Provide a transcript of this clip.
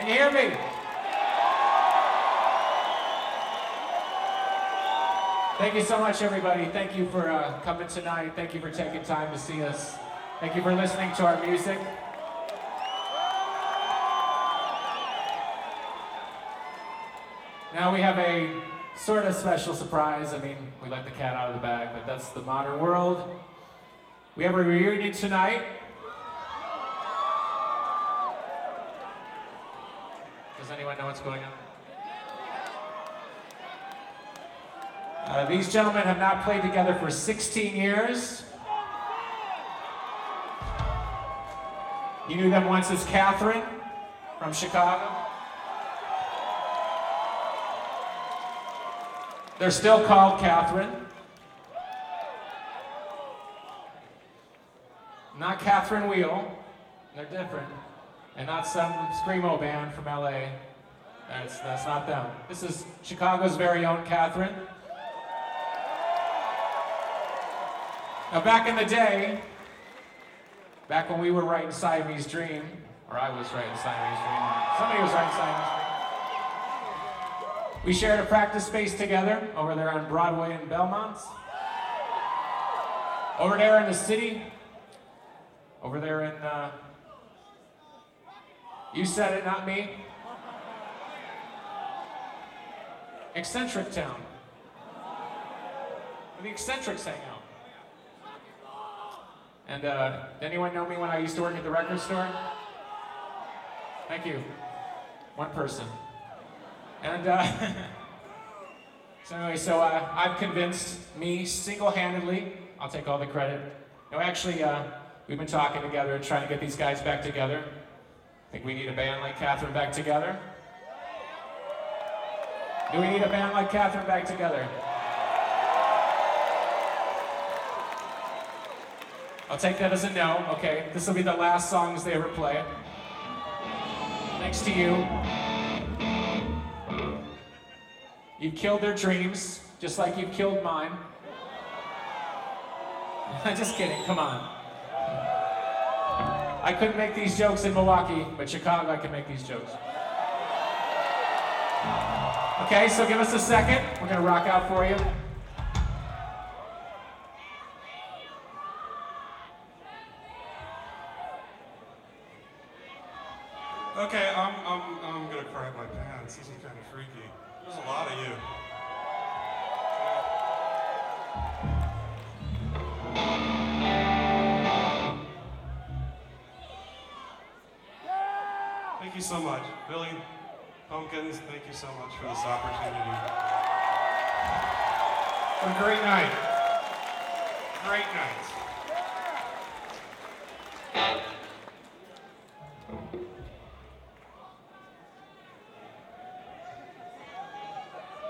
Can you hear me? Thank you so much, everybody. Thank you for coming tonight. Thank you for taking time to see us. Thank you for listening to our music. Now we have a sort of special surprise. I mean, we let the cat out of the bag, but that's the modern world. We have a reunion tonight. Does anyone know what's going on? These gentlemen have not played together for 16 years. You knew them once as Catherine from Chicago. They're still called Catherine. Not Catherine Wheel. They're different. And not some screamo band from LA. That's not them. This is Chicago's very own Catherine. Now back in the day, back when we were writing Siamese Dream, or I was writing Siamese Dream, somebody was writing Siamese Dream. We shared a practice space together over there on Broadway in Belmont. Over there in the city. Over there in, you said it, not me. Eccentric Town. Where the eccentrics hang out. And anyone know me when I used to work at the record store? Thank you. One person. And so I've convinced me single-handedly, I'll take all the credit. No, actually, we've been talking together and trying to get these guys back together. I think we need a band like Catherine back together. Do we need a band like Catherine back together? I'll take that as a no. Okay, this will be the last songs they ever play. Thanks to you. You've killed their dreams, just like you've killed mine. Just kidding, come on. I couldn't make these jokes in Milwaukee, but Chicago, I can make these jokes. Okay, so give us a second. We're gonna rock out for you. Okay, I'm gonna cry my pants. This is kind of freaky. There's a lot of you. Thank you so much, Billy Pumpkins. Thank you so much for this opportunity. What a great night. Great night.